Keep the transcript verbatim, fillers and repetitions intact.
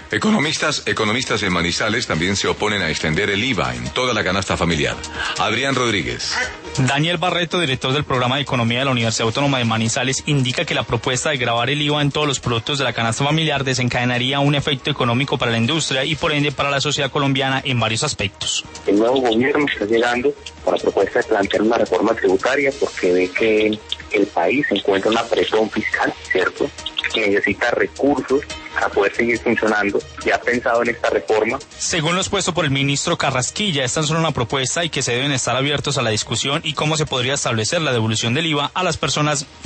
Economistas, economistas en Manizales también se oponen a extender el I V A en toda la canasta familiar. Adrián Rodríguez. Daniel Barreto, director del programa de Economía de la Universidad Autónoma de Manizales, indica que la propuesta de gravar el I V A en todos los productos de la canasta familiar desencadenaría un efecto económico para la industria y por ende para la sociedad colombiana en varios aspectos. El nuevo gobierno está llegando con la propuesta de plantear una reforma tributaria porque ve que el país encuentra una presión fiscal, ¿cierto?, que necesita recursos para poder seguir funcionando. Ya ha pensado en esta reforma. Según lo expuesto por el ministro Carrasquilla, esta es solo una propuesta y que se deben estar abiertos a la discusión y cómo se podría establecer la devolución del I V A a las personas